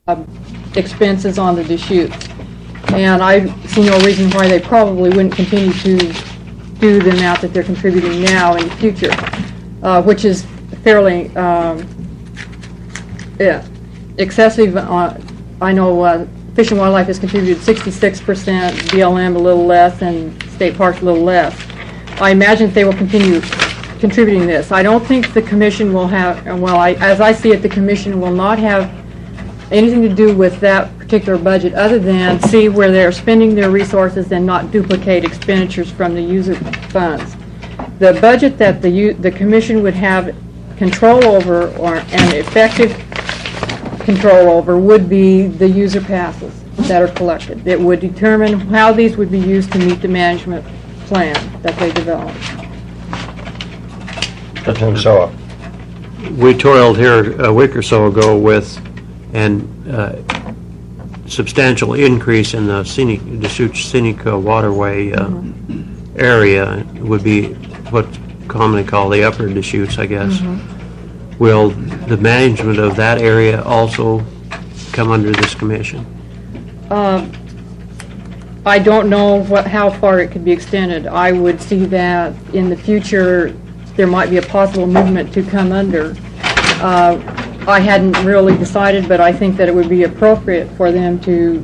expenses on the Deschutes. And I see no reason why they probably wouldn't continue to do the amount that they're contributing now in the future, which is fairly excessive. I know Fish and Wildlife has contributed 66%, BLM a little less, and State Parks a little less. I imagine they will continue contributing this. I don't think the Commission will have, well, as I see it, the Commission will not have anything to do with that particular budget other than see where they're spending their resources and not duplicate expenditures from the user funds. The budget that the Commission would have control over, or an effective control over, would be the user passes that are collected. It would determine how these would be used to meet the management plan that they develop. We toiled here a week or so ago with an substantial increase in the Deschutes Scenic Waterway area. Would be what's commonly called the Upper Deschutes, I guess. Will the management of that area also come under this commission? I don't know how far it could be extended. I would see that in the future there might be a possible movement to come under. I hadn't really decided, but I think that it would be appropriate for them to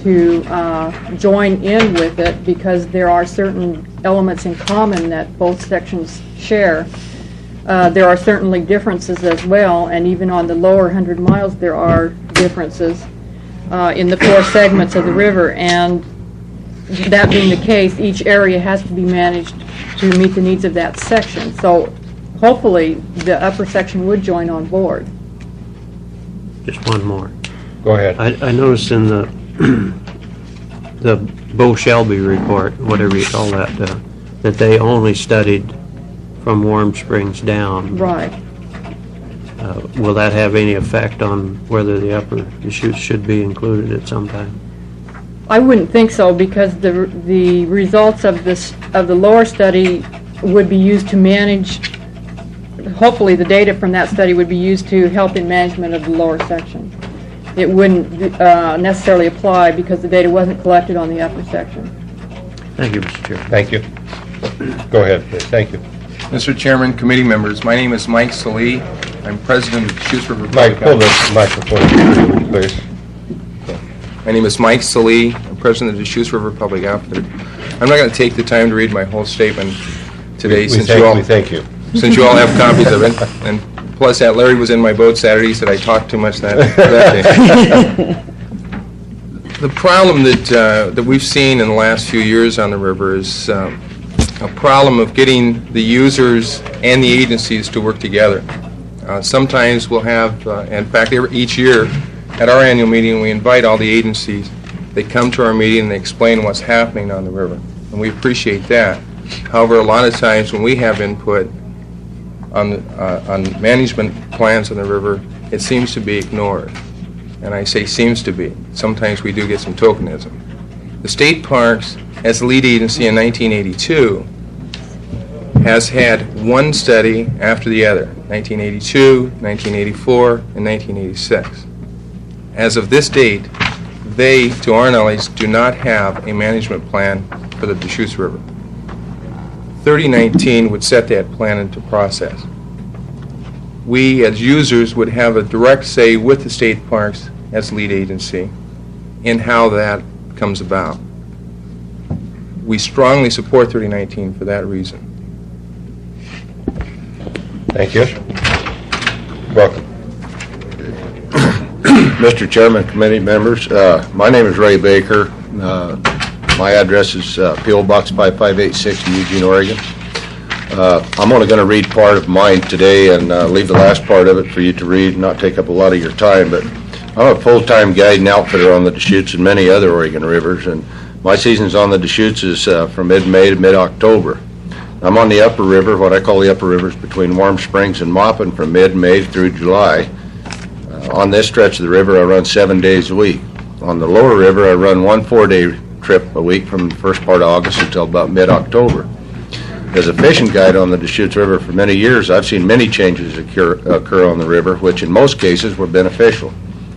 join in with it, because there are certain elements in common that both sections share. There are certainly differences as well, and even on the lower 100 miles there are differences in the 4 segments of the river, and that being the case, each area has to be managed to meet the needs of that section. So hopefully the upper section would join on board. Just one more. Go ahead. I noticed in the the Bo Shelby report, whatever you call that, that they only studied from Warm Springs down. Right. Will that have any effect on whether the upper Deschutes should be included at some time? I wouldn't think so, because the results of the lower study would be used to manage. Hopefully, the data from that study would be used to help in management of the lower section. It wouldn't necessarily apply because the data wasn't collected on the upper section. Thank you, Mr. Chairman. Thank you. Go ahead, please. Thank you. Mr. Chairman, committee members, my name is Mike Salee. I'm president of the Deschutes River Mike, Public pull the microphone, please. My name is Mike Salee. I'm president of the Deschutes River Public Outfitter. I'm not going to take the time to read my whole statement today, We since thank you. since you all have copies of it. And plus, that Larry was in my boat Saturday. He said I talked too much that day. The problem that we've seen in the last few years on the river is a problem of getting the users and the agencies to work together. Sometimes we'll have, in fact, each year at our annual meeting, we invite all the agencies. They come to our meeting and they explain what's happening on the river, and we appreciate that. However, a lot of times when we have input on management plans on the river, it seems to be ignored. And I say seems to be. Sometimes we do get some tokenism. The State Parks, as the lead agency in 1982, has had one study after the other, 1982, 1984, and 1986. As of this date, they, to our knowledge, do not have a management plan for the Deschutes River. 3019 would set that plan into process. We, as users, would have a direct say with the State Parks as lead agency in how that comes about. We strongly support 3019 for that reason. Thank you. Welcome. Mr. Chairman, committee members, my name is Ray Baker. My address is P.O. Box 5586 in Eugene, Oregon. I'm only going to read part of mine today and leave the last part of it for you to read and not take up a lot of your time, but I'm a full-time guide and outfitter on the Deschutes and many other Oregon rivers, and my seasons on the Deschutes is from mid-May to mid-October. I'm on the upper river, what I call the upper rivers between Warm Springs and Maupin, from mid-May through July. On this stretch of the river, I run 7 days a week. On the lower river, I run one 4-day trip a week from the first part of August until about mid-October. As a fishing guide on the Deschutes River for many years, I've seen many changes occur on the river, which in most cases were beneficial.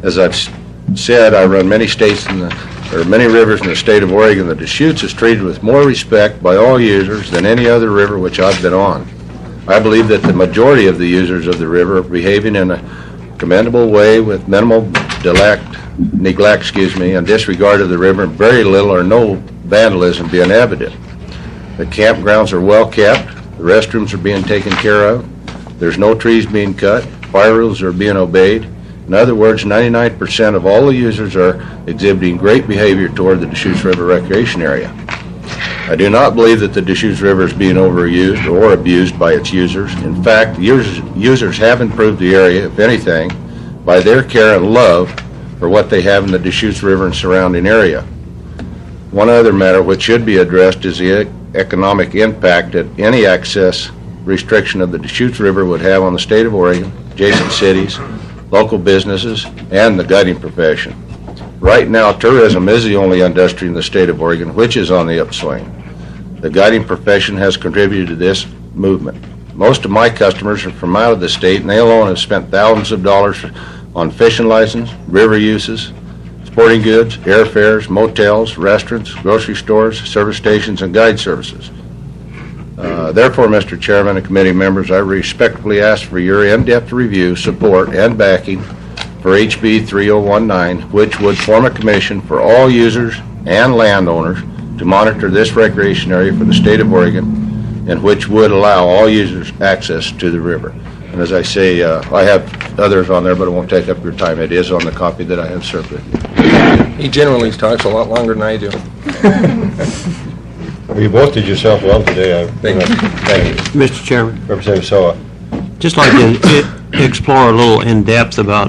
As I've said, I run many many rivers in the state of Oregon. The Deschutes is treated with more respect by all users than any other river which I've been on. I believe that the majority of the users of the river are behaving in a commendable way with minimal neglect, and disregard of the river, and very little or no vandalism being evident. The campgrounds are well kept, the restrooms are being taken care of, there's no trees being cut, fire rules are being obeyed. In other words, 99% of all the users are exhibiting great behavior toward the Deschutes River recreation area. I do not believe that the Deschutes River is being overused or abused by its users. In fact, users have improved the area, if anything, by their care and love for what they have in the Deschutes River and surrounding area. One other matter which should be addressed is the economic impact that any access restriction of the Deschutes River would have on the state of Oregon, adjacent cities, local businesses, and the guiding profession. Right now, tourism is the only industry in the state of Oregon which is on the upswing. The guiding profession has contributed to this movement. Most of my customers are from out of the state, and they alone have spent thousands of dollars on fishing license, river uses, sporting goods, airfares, motels, restaurants, grocery stores, service stations, and guide services. Therefore, Mr. Chairman and committee members, I respectfully ask for your in-depth review, support, and backing for HB 3019, which would form a commission for all users and landowners to monitor this recreation area for the state of Oregon, and which would allow all users access to the river. And as I say, I have others on there, but it won't take up your time. It is on the copy that I have served with you. He generally talks a lot longer than I do. Well, you both did yourself well today. Thank you. Thank you. Mr. Chairman, Representative Soa. just like to explore a little in depth about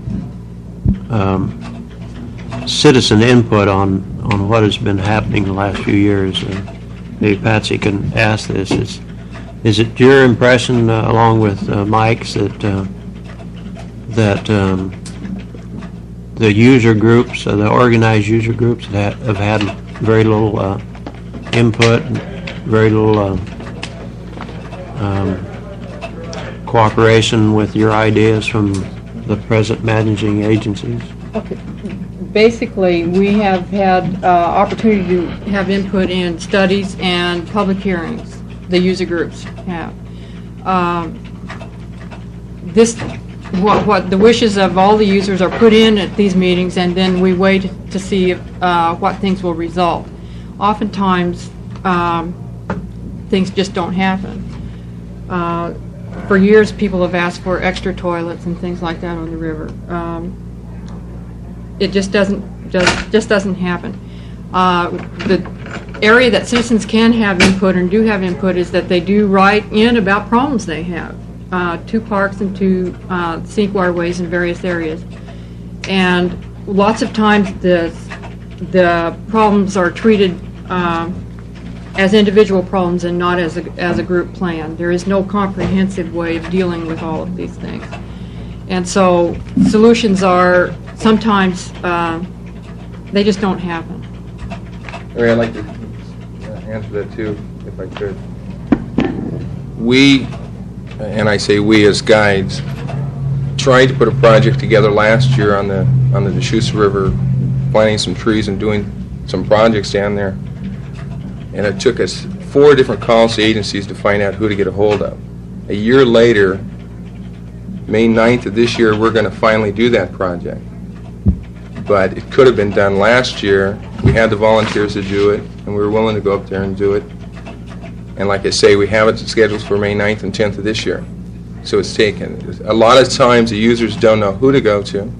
citizen input on what has been happening the last few years. Maybe Patsy can ask this. Is it your impression, along with Mike's, that the user groups, the organized user groups, have had very little input, very little cooperation with your ideas from the present managing agencies? Okay. Basically, we have had opportunity to have input in studies and public hearings. The user groups have. What the wishes of all the users are put in at these meetings, and then we wait to see what things will result. Oftentimes, things just don't happen. For years, people have asked for extra toilets and things like that on the river. It just doesn't happen. The area that citizens can have input and do have input is that they do write in about problems they have. 2 parks and 2 scenic waterways in various areas, and lots of times the problems are treated as individual problems and not as a group plan. There is no comprehensive way of dealing with all of these things, and so solutions are sometimes they just don't happen. Larry, I'd like to answer that too, if I could. We, and I say we as guides, tried to put a project together last year on the Deschutes River, planting some trees and doing some projects down there. And it took us 4 different calls to agencies to find out who to get a hold of. A year later, May 9th of this year, we're going to finally do that project. But it could have been done last year. We had the volunteers to do it, and we were willing to go up there and do it. And like I say, we have it scheduled for May 9th and 10th of this year. So it's taken. A lot of times the users don't know who to go to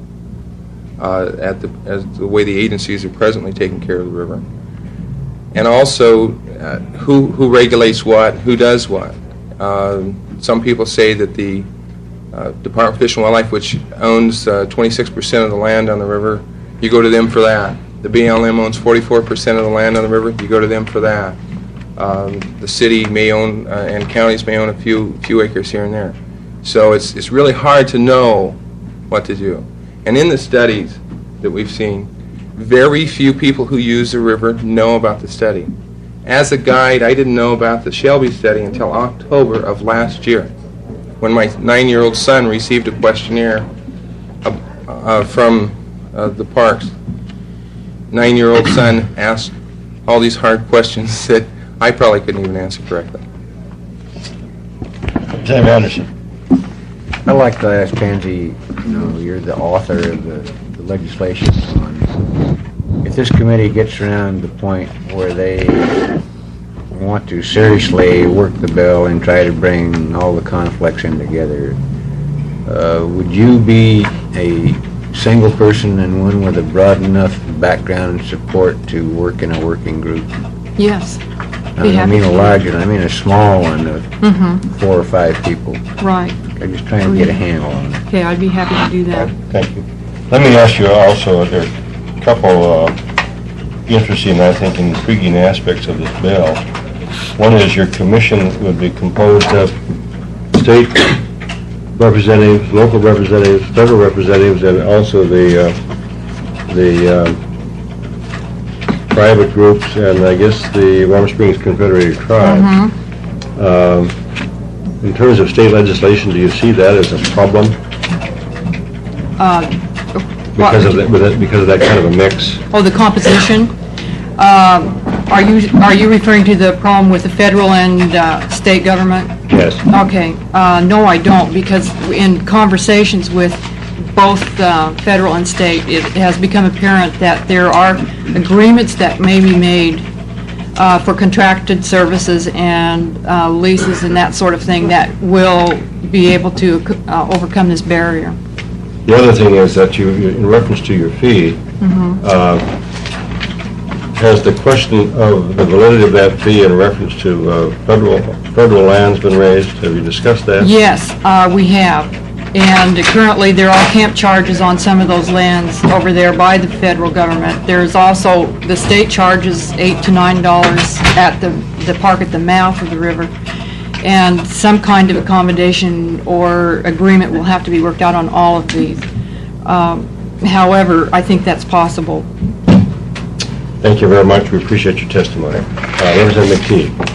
as the way the agencies are presently taking care of the river. And also who regulates what, who does what. Some people say that the Department of Fish and Wildlife, which owns 26% of the land on the river, you go to them for that. The BLM owns 44% of the land on the river, you go to them for that. The city may own, and counties may own a few acres here and there. So it's really hard to know what to do. And in the studies that we've seen, very few people who use the river know about the study. As a guide, I didn't know about the Shelby study until October of last year, when my 9-year-old son received a questionnaire from the parks. 9-year-old son asked all these hard questions that I probably couldn't even answer correctly. Sam Anderson. I'd like to ask Pansy, you're the author of the legislation on, if this committee gets around the point where they want to seriously work the bill and try to bring all the conflicts in together, would you be a single person and one with a broad enough background and support to work in a working group? Yes. I don't mean a large one, I mean a small one of 4 or 5 people. Right. I'm just trying to get a handle on it. Okay, I'd be happy to do that. Thank you. Let me ask you also, there are a couple interesting, I think, intriguing aspects of this bill. One is your commission would be composed of state representatives, local representatives, federal representatives, and also the private groups, and I guess the Warm Springs Confederated Tribes. In terms of state legislation, do you see that as a problem? Because of that kind of a mix? Oh, the composition? Are you referring to the problem with the federal and state government? Yes. Okay. No, I don't, because in conversations with both federal and state, it has become apparent that there are agreements that may be made for contracted services and leases and that sort of thing that will be able to overcome this barrier. The other thing is that you, in reference to your fee, has the question of the validity of that fee in reference to federal lands been raised? Have you discussed that? Yes, we have. And currently, there are camp charges on some of those lands over there by the federal government. There's also, the state charges $8 to $9 at the park at the mouth of the river. And some kind of accommodation or agreement will have to be worked out on all of these. However, I think that's possible. Thank you very much. We appreciate your testimony. Representative McTeague.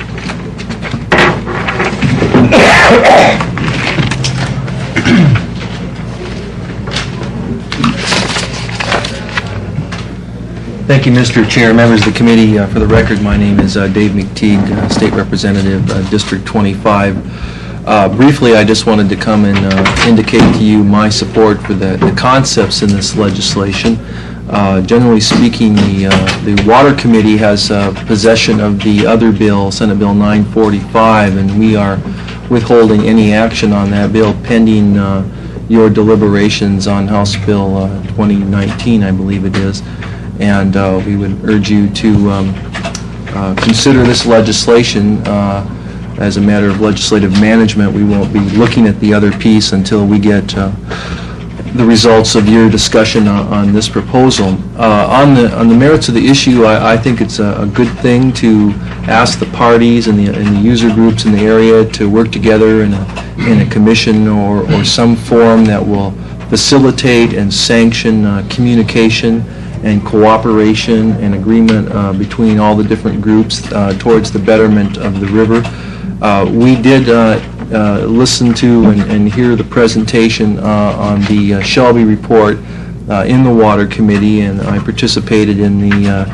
Thank you, Mr. Chair, members of the committee. For the record, my name is Dave McTeague, State Representative, District 25. Briefly, I just wanted to come and indicate to you my support for the concepts in this legislation. Generally speaking, the Water Committee has possession of the other bill, Senate Bill 945, and we are withholding any action on that bill pending your deliberations on House Bill 2019, I believe it is. And we would urge you to consider this legislation as a matter of legislative management. We won't be looking at the other piece until we get the results of your discussion on this proposal. On the merits of the issue, I think it's a good thing to ask the parties and the user groups in the area to work together in a commission or some forum that will facilitate and sanction communication and cooperation and agreement between all the different groups towards the betterment of the river. We did listen to and hear the presentation on the Shelby report in the Water Committee, and I participated in the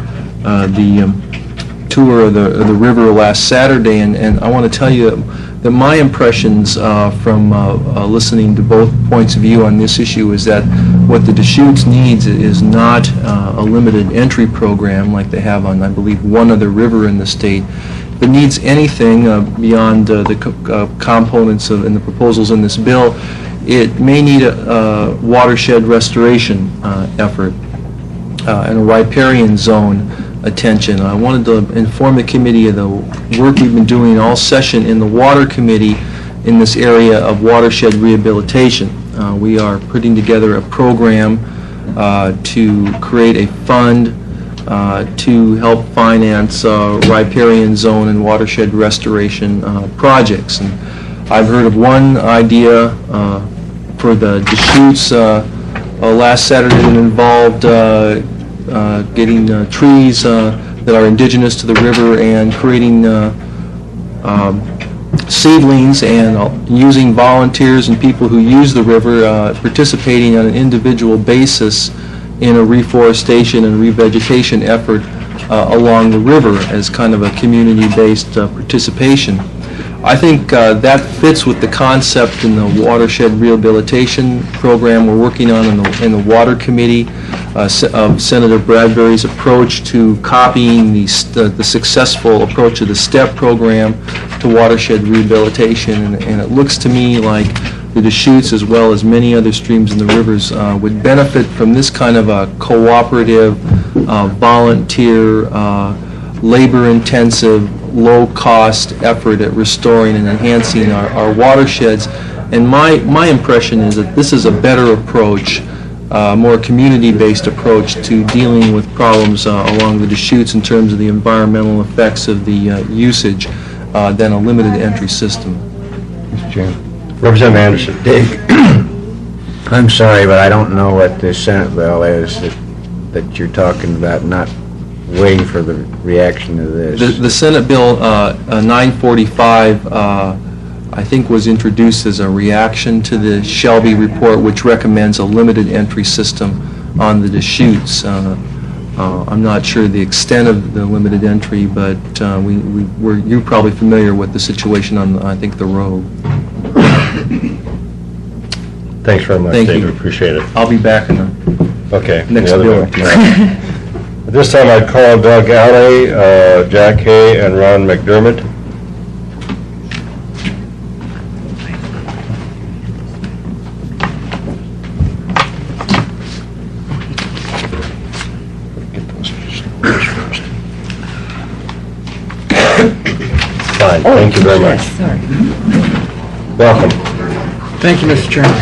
tour of the river last Saturday, and I want to tell you that my impressions from listening to both points of view on this issue is that what the Deschutes needs is not a limited entry program like they have on, I believe, one other river in the state. If it needs anything beyond the components and the proposals in this bill, it may need a watershed restoration effort and a riparian zone attention. I wanted to inform the committee of the work we've been doing all session in the Water Committee in this area of watershed rehabilitation. We are putting together a program to create a fund to help finance riparian zone and watershed restoration projects. And I've heard of one idea for the Deschutes last Saturday that involved getting trees that are indigenous to the river and creating seedlings and using volunteers and people who use the river, participating on an individual basis in a reforestation and revegetation effort along the river as kind of a community-based participation. I think that fits with the concept in the watershed rehabilitation program we're working on in the Water Committee of Senator Bradbury's approach to copying the successful approach of the STEP program to watershed rehabilitation. And it looks to me like the Deschutes, as well as many other streams in the rivers, would benefit from this kind of a cooperative, volunteer, labor-intensive, low-cost effort at restoring and enhancing our watersheds. And my impression is that this is a better approach, more community-based approach to dealing with problems along the Deschutes in terms of the environmental effects of the usage than a limited entry system. Mr. Chairman. Representative Anderson. Dave, I'm sorry, but I don't know what this Senate bill is that you're talking about, not waiting for the reaction to this. The Senate Bill 945, I think, was introduced as a reaction to the Shelby report, which recommends a limited entry system on the Deschutes. I'm not sure the extent of the limited entry, but you're probably familiar with the situation on, I think, the road. Thanks very much, Thank David. you. Appreciate it. I'll be back in the Okay. next the other bill. one. At this time, I'd call Doug Alley, Jack Hay, and Ron McDermott. Fine, thank you very much. Welcome. Thank you, Mr. Chairman.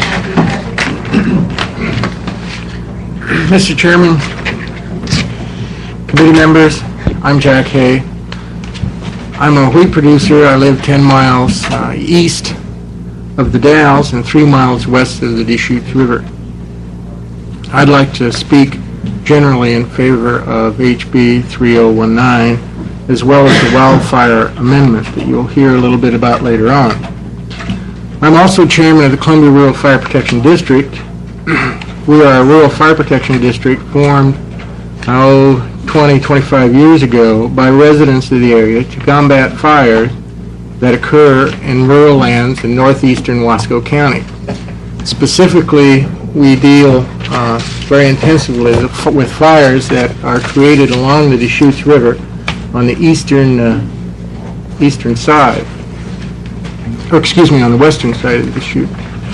Mr. Chairman, committee members, I'm Jack Hay. I'm a wheat producer. I live 10 miles east of the Dalles and 3 miles west of the Deschutes River. I'd like to speak generally in favor of HB 3019, as well as the wildfire amendment that you'll hear a little bit about later on. I'm also chairman of the Columbia Rural Fire Protection District. We are a rural fire protection district formed 20, 25 years ago by residents of the area to combat fires that occur in rural lands in northeastern Wasco County. Specifically, we deal very intensively with fires that are created along the Deschutes River on the eastern side, or excuse me, on the western side of the Deschutes.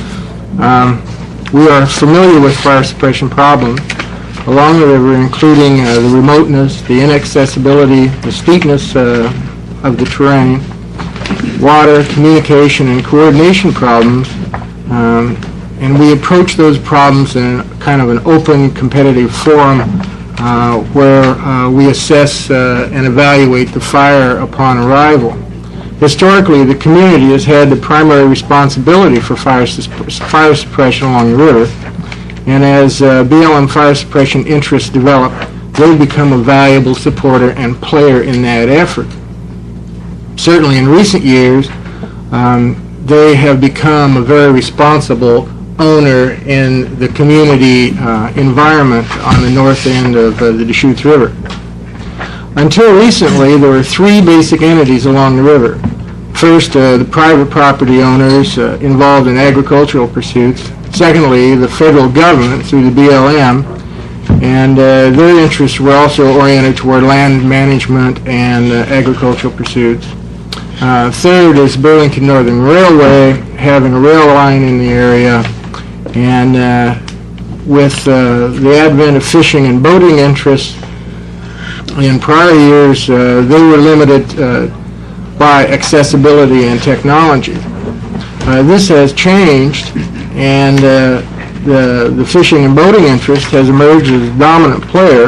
We are familiar with fire suppression problems along the river, including the remoteness, the inaccessibility, the steepness of the terrain, water, communication, and coordination problems, and we approach those problems in kind of an open, competitive forum where we assess and evaluate the fire upon arrival. Historically, the community has had the primary responsibility for fire suppression along the river, and as BLM fire suppression interests develop, they've become a valuable supporter and player in that effort. Certainly in recent years, they have become a very responsible owner in the community environment on the north end of the Deschutes River. Until recently, there were 3 basic entities along the river. First, the private property owners involved in agricultural pursuits. Secondly, the federal government through the BLM, and their interests were also oriented toward land management and agricultural pursuits. Third is Burlington Northern Railway, having a rail line in the area, and with the advent of fishing and boating interests in prior years, they were limited by accessibility and technology. This has changed, and the fishing and boating interest has emerged as a dominant player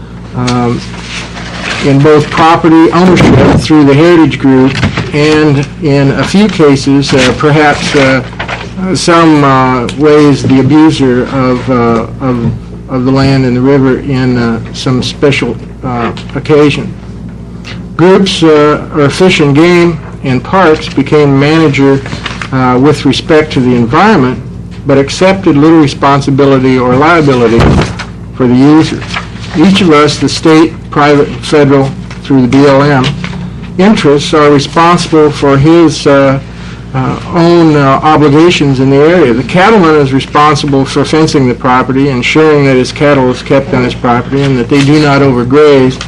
in both property ownership through the Heritage Group and, in a few cases, perhaps some ways the abuser of the land and the river in some special occasion. Groups are fish and game and Parks became manager with respect to the environment, but accepted little responsibility or liability for the users. Each of us, the state, private, and federal, through the BLM, interests are responsible for his own obligations in the area. The cattleman is responsible for fencing the property, ensuring that his cattle is kept on his property and that they do not overgraze,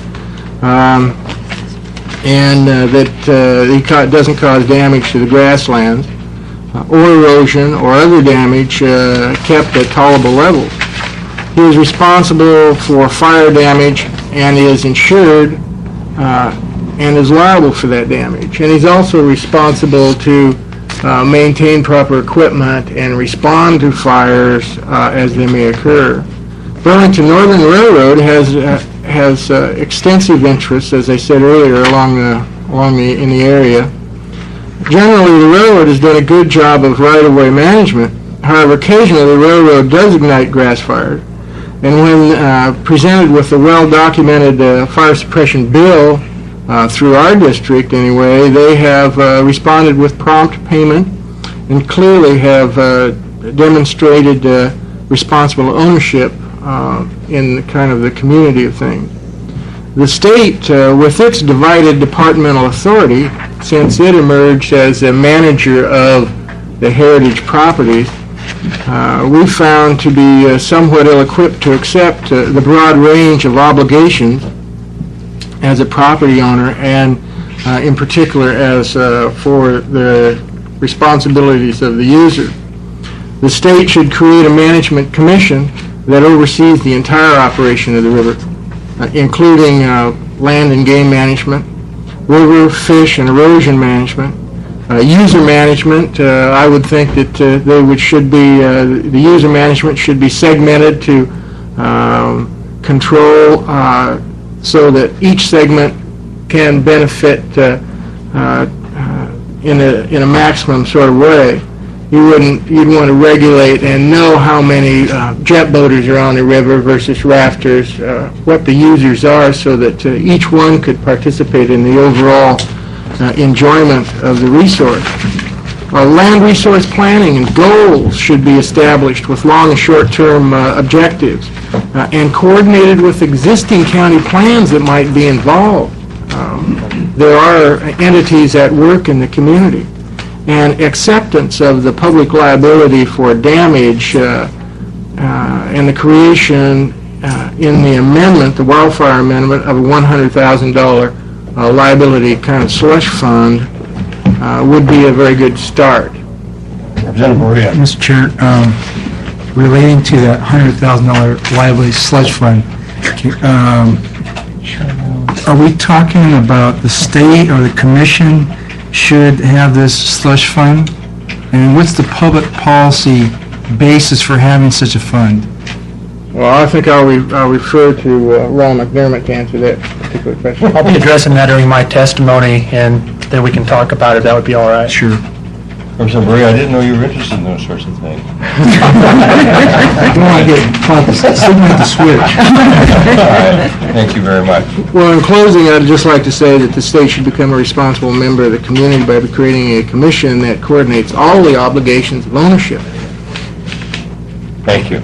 and that he doesn't cause damage to the grasslands or erosion or other damage kept at tolerable levels. He is responsible for fire damage and is insured and is liable for that damage. And he's also responsible to maintain proper equipment and respond to fires as they may occur. Burlington Northern Railroad has extensive interests, as I said earlier, in the area. Generally, the railroad has done a good job of right-of-way management. However, occasionally the railroad does ignite grass fires, and when presented with a well-documented fire suppression bill through our district anyway, they have responded with prompt payment and clearly have demonstrated responsible ownership in kind of the community of things. The state, with its divided departmental authority, since it emerged as a manager of the heritage properties, we found to be somewhat ill-equipped to accept the broad range of obligations as a property owner, and in particular as for the responsibilities of the user. The state should create a management commission that oversees the entire operation of the river, including land and game management, river, fish, and erosion management, user management. I would think that the user management should be segmented to control so that each segment can benefit in a maximum sort of way. You'd want to regulate and know how many jet boaters are on the river versus rafters, what the users are, so that each one could participate in the overall enjoyment of the resource. Land resource planning and goals should be established with long and short-term objectives and coordinated with existing county plans that might be involved. There are entities at work in the community, and acceptance of the public liability for damage and the creation in the amendment, the wildfire amendment, of a $100,000 liability kind of slush fund would be a very good start. Representative Maria. Mr. Chair, relating to that $100,000 liability slush fund, are we talking about the state or the commission should have this slush fund? And what's the public policy basis for having such a fund? Well, I think I'll refer to Ron McDermott to answer that particular question. I'll be addressing that during my testimony, and then we can talk about it. That would be all right. Sure. Representative Maria, I didn't know you were interested in those sorts of things. I don't want to get caught signaling the switch. All right. Thank you very much. Well, in closing, I'd just like to say that the state should become a responsible member of the community by creating a commission that coordinates all the obligations of ownership. Thank you.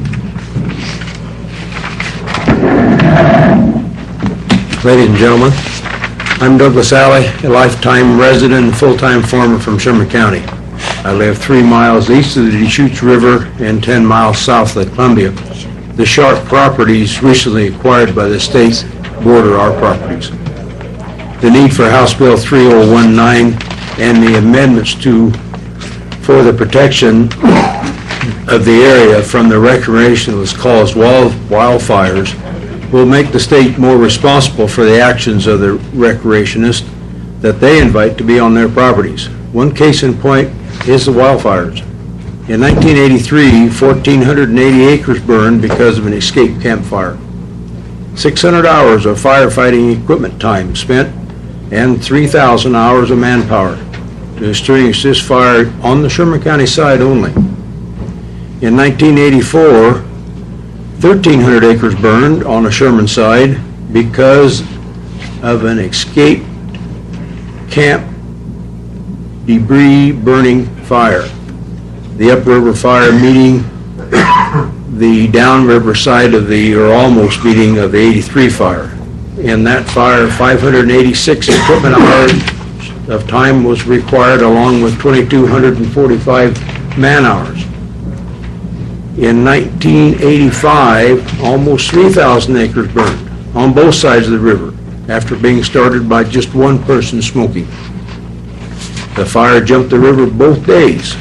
Ladies and gentlemen, I'm Douglas Alley, a lifetime resident and full-time farmer from Sherman County. I live 3 miles east of the Deschutes River and 10 miles south of Columbia. The Sharp properties recently acquired by the state border our properties. The need for House Bill 3019 and the amendments for the protection of the area from the recreation that was caused wildfires will make the state more responsible for the actions of the recreationists that they invite to be on their properties. One case in point is the wildfires. In 1983, 1,480 acres burned because of an escape campfire. 600 hours of firefighting equipment time spent and 3,000 hours of manpower to extinguish this fire on the Sherman County side only. In 1984, 1,300 acres burned on the Sherman side because of an escape camp debris burning fire. The upriver fire meeting the downriver side of or almost meeting of the 83 fire. In that fire, 586 equipment hours of time was required, along with 2,245 man-hours. In 1985, almost 3,000 acres burned on both sides of the river after being started by just one person smoking. The fire jumped the river both days.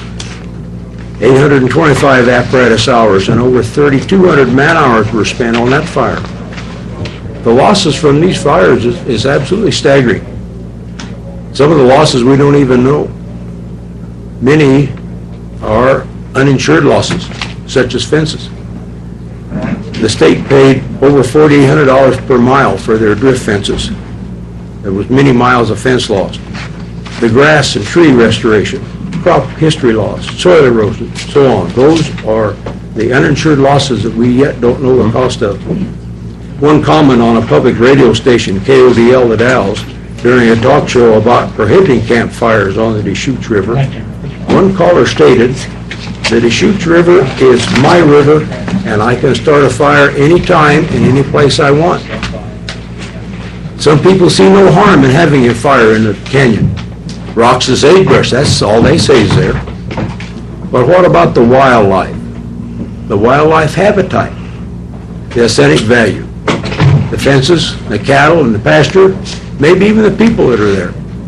825 apparatus hours and over 3,200 man-hours were spent on that fire. The losses from these fires is absolutely staggering. Some of the losses we don't even know. Many are uninsured losses, such as fences. The state paid over $4,800 per mile for their drift fences. There was many miles of fence lost. The grass and tree restoration, crop history loss, soil erosion, so on. Those are the uninsured losses that we yet don't know the cost of. One comment on a public radio station, KODL The Dalles, during a talk show about prohibiting campfires on the Deschutes River, one caller stated, "The Deschutes River is my river, and I can start a fire anytime and any place I want." Some people see no harm in having a fire in the canyon. Rocks and sagebrush, that's all they say is there. But what about the wildlife? The wildlife habitat, the aesthetic value, the fences, the cattle and the pasture, maybe even the people that are there.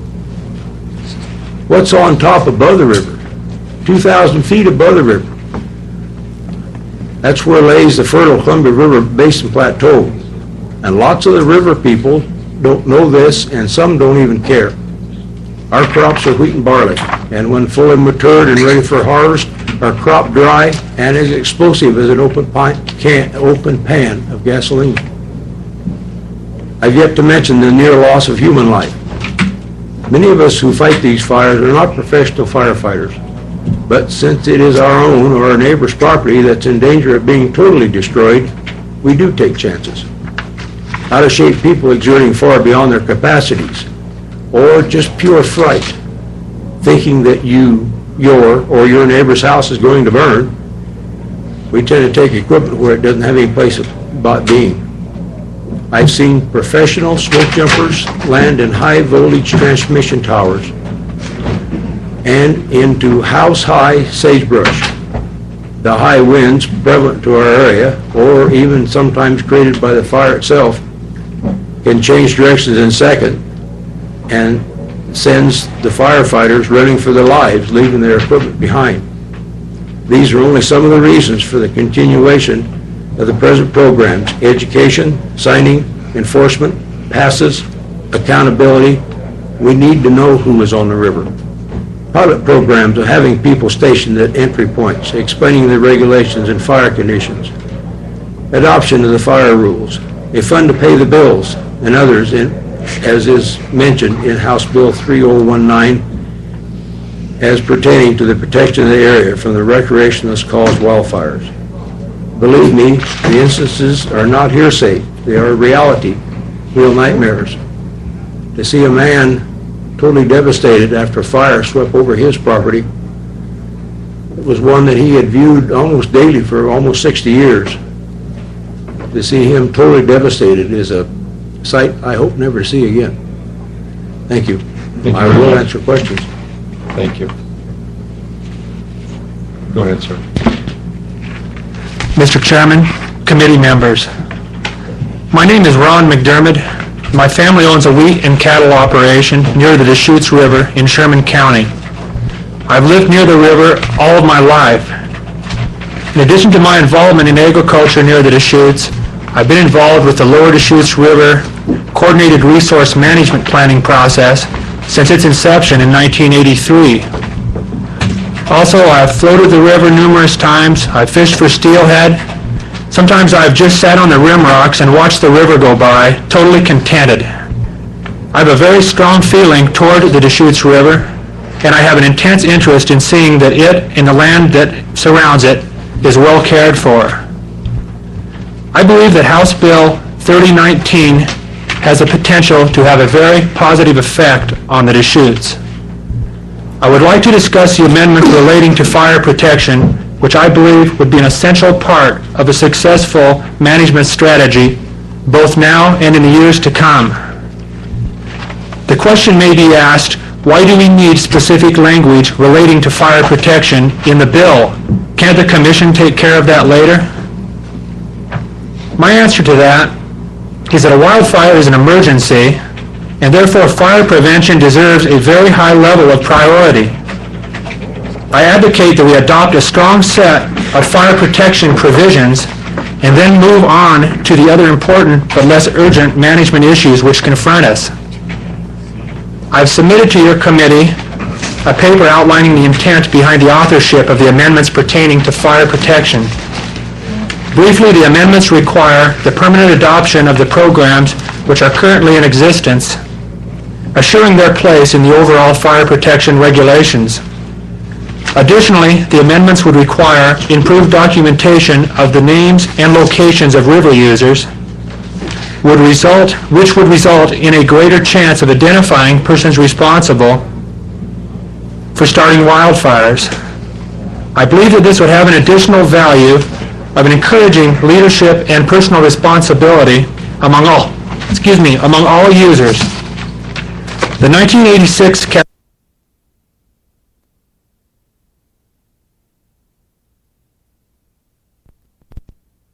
What's on top above the river? 2,000 feet above the river. That's where lays the fertile Columbia River Basin Plateau. And lots of the river people don't know this, and some don't even care. Our crops are wheat and barley, and when fully matured and ready for harvest, are crop dry and as explosive as an open pan of gasoline. I've yet to mention the near loss of human life. Many of us who fight these fires are not professional firefighters, but since it is our own or our neighbor's property that's in danger of being totally destroyed, we do take chances. Out-of-shape people exerting far beyond their capacities, or just pure fright, thinking that your neighbor's house is going to burn. We tend to take equipment where it doesn't have any place about being. I've seen professional smoke jumpers land in high voltage transmission towers and into house-high sagebrush. The high winds prevalent to our area, or even sometimes created by the fire itself, can change directions in a second and sends the firefighters running for their lives, leaving their equipment behind. These are only some of the reasons for the continuation of the present programs: education, signing, enforcement, passes, accountability. We need to know who is on the river. Pilot programs of having people stationed at entry points, explaining the regulations and fire conditions. Adoption of the fire rules, a fund to pay the bills, and others, as is mentioned in House Bill 3019, as pertaining to the protection of the area from the recreationist-caused wildfires. Believe me, the instances are not hearsay. They are reality, real nightmares. To see a man totally devastated after fire swept over his property, it was one that he had viewed almost daily for almost 60 years. To see him totally devastated is a sight I hope never to see again. Thank you. I will answer questions. Thank you. Go ahead, sir. Mr. Chairman, committee members, my name is Ron McDermott. My family owns a wheat and cattle operation near the Deschutes River in Sherman County. I've lived near the river all of my life. In addition to my involvement in agriculture near the Deschutes, I've been involved with the Lower Deschutes River Coordinated Resource Management Planning process since its inception in 1983. Also, I've floated the river numerous times. I've fished for steelhead. Sometimes I've just sat on the rim rocks and watched the river go by, totally contented. I have a very strong feeling toward the Deschutes River, and I have an intense interest in seeing that it and the land that surrounds it is well cared for. I believe that House Bill 3019 has the potential to have a very positive effect on the Deschutes. I would like to discuss the amendment relating to fire protection, which I believe would be an essential part of a successful management strategy, both now and in the years to come. The question may be asked, why do we need specific language relating to fire protection in the bill? Can't the Commission take care of that later? My answer to that is that a wildfire is an emergency, and therefore fire prevention deserves a very high level of priority. I advocate that we adopt a strong set of fire protection provisions and then move on to the other important but less urgent management issues which confront us. I've submitted to your committee a paper outlining the intent behind the authorship of the amendments pertaining to fire protection. Briefly, the amendments require the permanent adoption of the programs which are currently in existence, assuring their place in the overall fire protection regulations. Additionally, the amendments would require improved documentation of the names and locations of river users, which would result in a greater chance of identifying persons responsible for starting wildfires. I believe that this would have an additional value of encouraging leadership and personal responsibility among all users. The 1986